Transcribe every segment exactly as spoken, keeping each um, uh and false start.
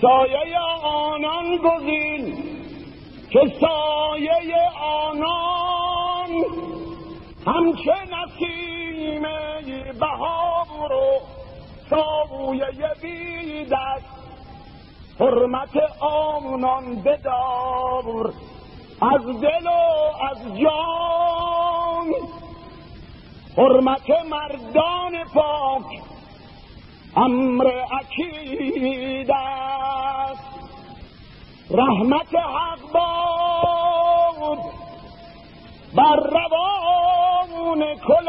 سایه آنان گزین که سایه آنان همچه نسیم بهار و سایه بیدست. حرمت آنان بدار از دل و از جان، حرمت مردان پاک امر اکید است. رحمت حق باد بر روان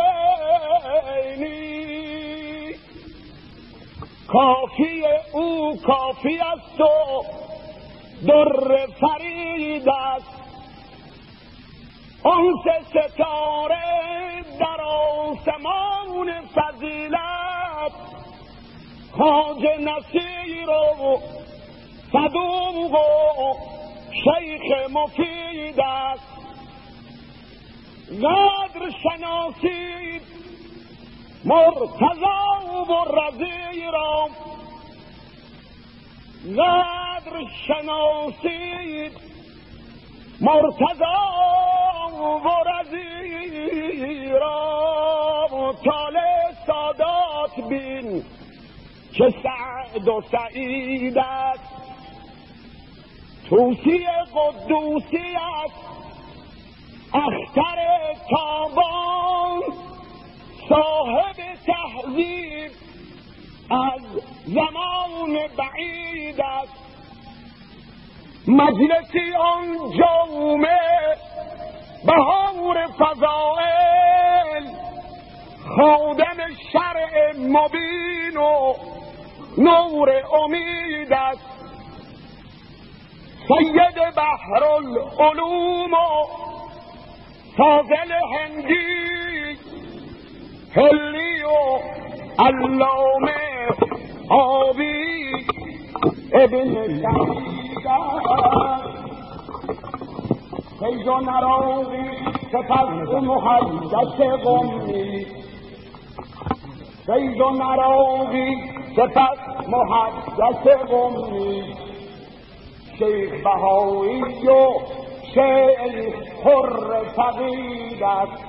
کلینی، کافی او کافی است و در فرید است. انس ستاره در آسمان فضیلت، خواجه نصیر و صدوق و شیخ مفید است. قدر شناسید مرتضی و رضی را، قدر شناسید مرتضی و رضی را. طالع سادات بین که سعد و سعید است. توسی قدوسی است اختر تابان، صاحب تهذیب از زمان بعید است. مجلسی آن جامع بهار فضائل، خادم شرع مبین و نور امید است. سید بحر العلوم و فاضل هندی، هلی و علامه آبی ابن سعید است. فیض و نراقی سپس محدث قمی، فیض و نراقی سپس محدث قمی، شیخ بهایی و شیخ حر فقید است.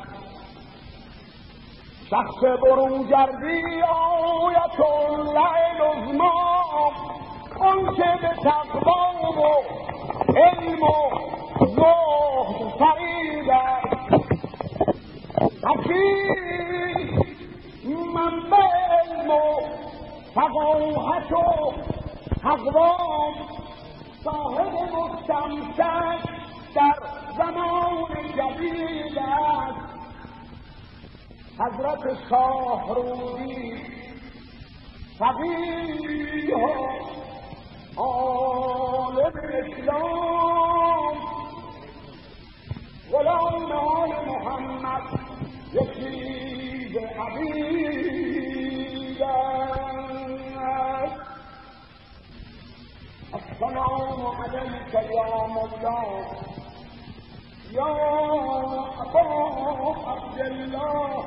شخص برونگردی آیت الله العظما، آن که به تقوا و علم و زهد فرید است. حکیم منبع علم و فقاهت و تقوا، صاحب مستمسک در زمان جدید است. حضرت شاهرودی فقیه و عالم اسلام، غلام آل محمد یکی عبید است. السلام علیک یا مولا یا ابا عبدالله،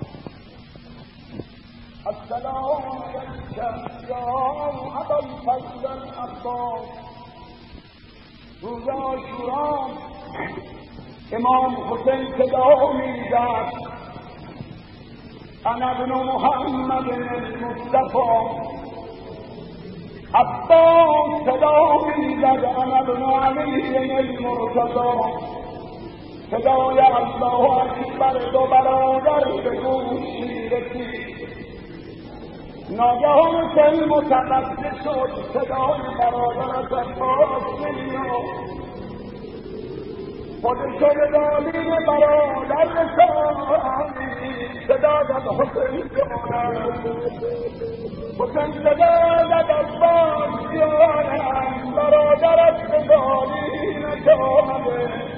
السلام علیک یا ابا الفضل العباس. روز عاشورا امام حسین صدا می‌زد انا ابن محمد المصطفى. عباس صدا می‌زد انا ابن علی المرتضی. صدای الله اکبر دو برادر به گوشی رسید. ناگهان حسین متوجه شد صدای برادرش عباس نمیاد. خودش به دلیل برادر رسانی صدا زد حسین جانم، حسین صدا زد عباس جانم، برادرش به دلیل نشانه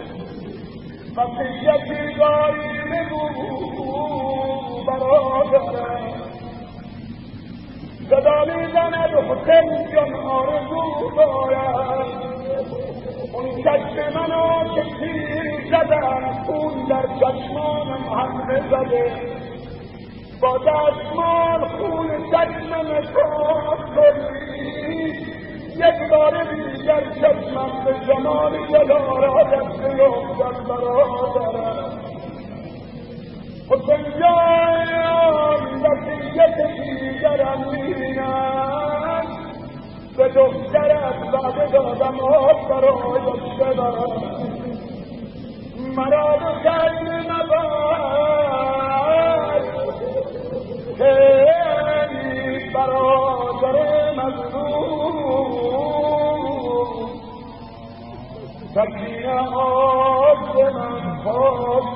وصیتی داری بگو برادرم. صدا میزند حسین جان آرزو دارم، اون چشم منو که تیر زدن، خون در چشمانم حمله زده، با دستمال خون چشمم پاک کنی، یک بار دیگر چشمم به زمان دلارایت بیفتد برادرم. حسین جان وصیت دیگرم اینم به دخترت وعده دادم آب برایت ببرم. مرا به خیل نبر که برادر مظلوم سکینه آب من خواب